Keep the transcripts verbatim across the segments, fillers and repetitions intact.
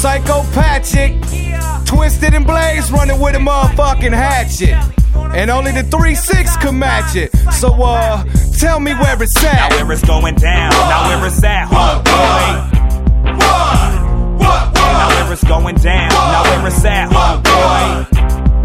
Psychopathic, Twisted and Blaze running with a motherfucking hatchet. And only the three six can match it. So uh, tell me where it's at. Now where it's going down, now where it's at, homeboy. What? What? Now where it's going down, now where it's at, homeboy.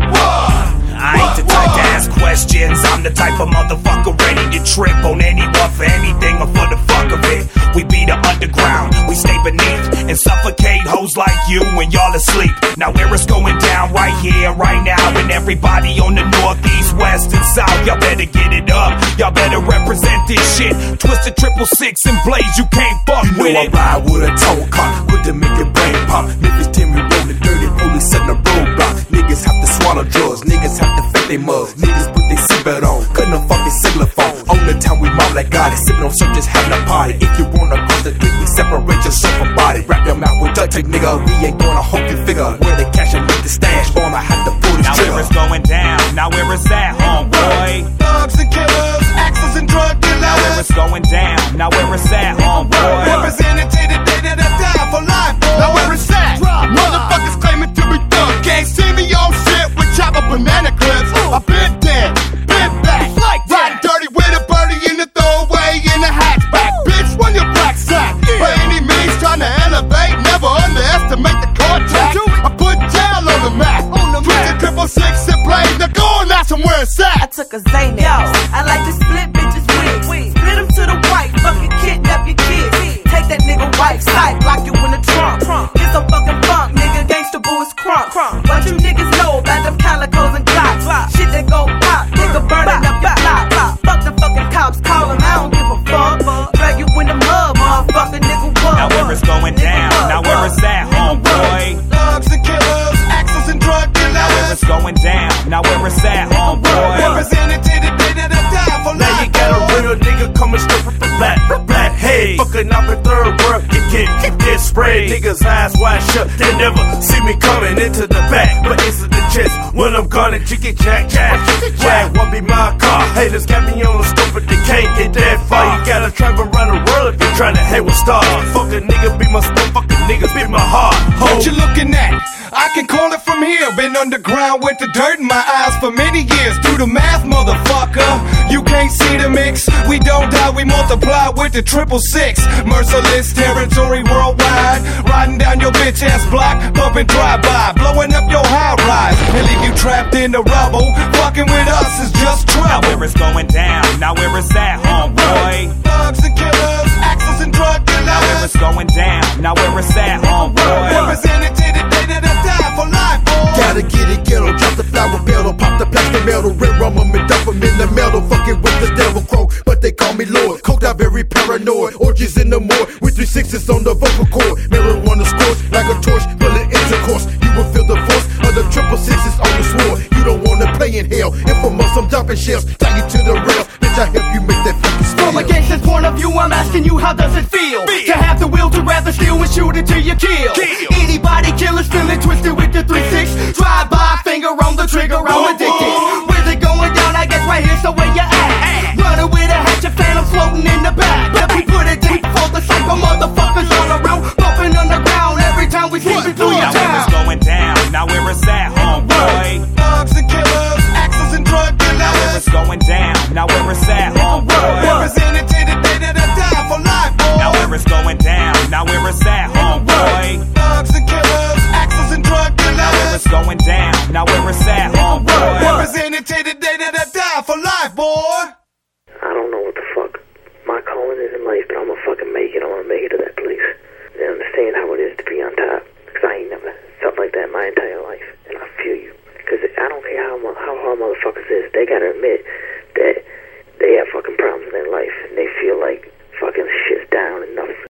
I ain't the type to ask questions, I'm the type of motherfucker ready to trip on anyone for anything or for the fuck of it. We be the underground, we stay beneath and suffocate hoes like you when y'all asleep. Now where it's going down right here, right now, and everybody on the north, east, west, and south, y'all better get it up, y'all better represent this shit. Twisted triple six and Blaze, you can't fuck you with know it. I ride with a toe cock, quick to make your brain pop. Niggas tell me rollin' dirty, police setting a roadblock. Niggas have to swallow drugs, niggas have to fake they mugs. Niggas put their seatbelt on, cutting a fucking cellular phone. On the time we mob like God, sipping on syrup, just having a party. If you wanna cross the street, we separate yourself from body. Wrap your mouth with duct tape, nigga. We ain't gonna hope you figure where the cash and make the stash. Or I have to pull this now trigger. Now where it's going down, now where it's at, homeboy. Thugs and killers, axes and drug dealers. Now where it's going down, now where it's at, homeboy. Represented to the day that I die for life, boy. Now where it's at, motherfuckers claiming to be thugs. Can't see me on shit with chopper banana clips. I've been dead, been back, like riding dirty with a birdie in the throwaway in the hatchback. Bitch, run your black sack. By any means, trying to elevate, never underestimate the contact. I put jail on the map. Twisted triple six and Blaze, they're going out somewhere it's at. I took a Xanax. Yo, I like to split bitches wigs. Split them to the white, fucking kidnap your kids. Take that nigga wife's side, lock you in the trunk. Get some fucking funk, nigga, gangsta boo is crunk. What you niggas know about them calicos and glocks? Shit that go pop, nigga burning up your block. Fuck the fucking cops, call them, I don't give a fuck. Drag you in the mud, motherfucker, nigga, what? Now where it's going down, now where it's at, homeboy. Thugs and killers, axes and drug dealers. Now where it's going down, now where it's at, homeboy. Represented to the day that I die for life. Now you got a real nigga coming straight from the black, black. Hey, fucking up in third world, get get get, get sprayed. Niggas eyes wide shut, they never see me coming into the back, but into the chest. When I'm gonna chicken jack jack, jack won't be my car. Haters got me on the stove, but they can't get that far. You gotta travel around the world if you tryna hang with stars. Fuck a nigga, be my stuff, fucking niggas be my heart. What you looking at? I can call it from here. Been underground with the dirt in my eyes for many years. Do the math, motherfucker. You can't see the mix. We don't die, we multiply with the triple six. Merciless territory worldwide. Riding down your bitch ass block, bumping drive-by, blowing up your high rise and leave you trapped in the rubble. Fucking with us is just trouble. Now where it's going down, now where it's at, homeboy. Thugs and killers, axes and drug dealers. Now where it's going down, now where it's at, homeboy. Represented to the day that I die for life, boy. Gotta get it ghetto, drop the flower metal, pop the plastic metal, red rum and dump 'em in the metal, fucking with the devil crow, but they call me Lord. Coked out very paranoid, orgies in the moor, with three sixes on the vocal cord. Marijuana scores like a torch, bullet intercourse. You will feel the force of the triple sixes on the sword. You don't wanna play in hell, infamous, I'm dumping shells, tie you to the rails, bitch I help you make that fucking steal. From a gangster's point of view, I'm asking you, how does it feel? feel? To have the will to rather steal and shoot it till you kill. kill. Anybody killers feeling twisted with the three six, drive by, finger on the trigger, I'm addicted. Where's it going down? I guess right here's the way you act. Running with a hatchet, phantom floating in the back. Let me put it deep for the psycho motherfuckers all around, bumping on the ground every time we sweep it through your town. Now where it's going down, now where it's at, homeboy. Thugs and killers, axes and drug dealers. Now where it's going down, now where it's at, homeboy. Represented to the day that I die for life, boy. Now where it's going down, now where it's at, homeboy. Thugs and killers, axes and drug dealers. Now where it's going down, now where it's at, homeboy. Represented to the day that I die for life, boy. I don't know what the fuck my calling is in life, but I'm gonna fucking make it. I wanna make it to that place and understand how it is to be on top. Cause I ain't never felt like that my entire life, and I feel you. Cause I don't care how how hard motherfuckers is, they gotta admit that they have fucking problems in their life, and they feel like fucking shit's down enough